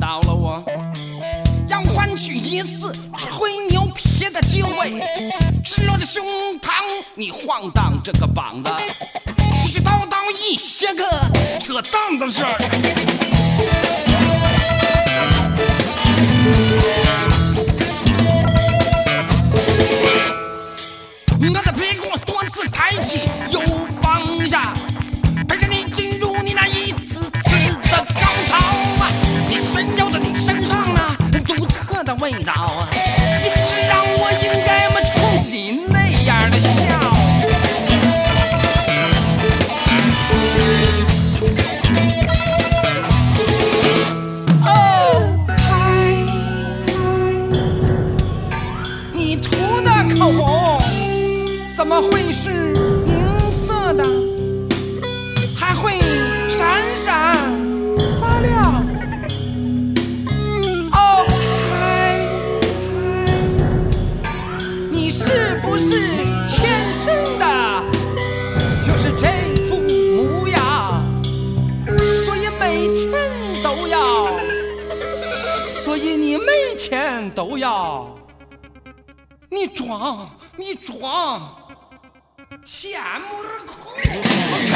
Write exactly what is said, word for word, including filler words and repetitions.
到了我，要换取一次吹牛皮的机会。赤裸着胸膛，你晃荡这个膀子，絮絮叨叨一些个扯淡的事儿。我的屁股多次抬起又放下，陪着你进入你那一次次的高潮啊！你身有着你身上那独特的味道啊！你是让我应该么冲你那样的笑？哦，嗨，你涂的口红怎么会是银色的，还会闪闪发亮？哦，嗨，你是不是天生的就是这副模样？所以每天都要，所以你每天都要，你装，你装。天没人哭。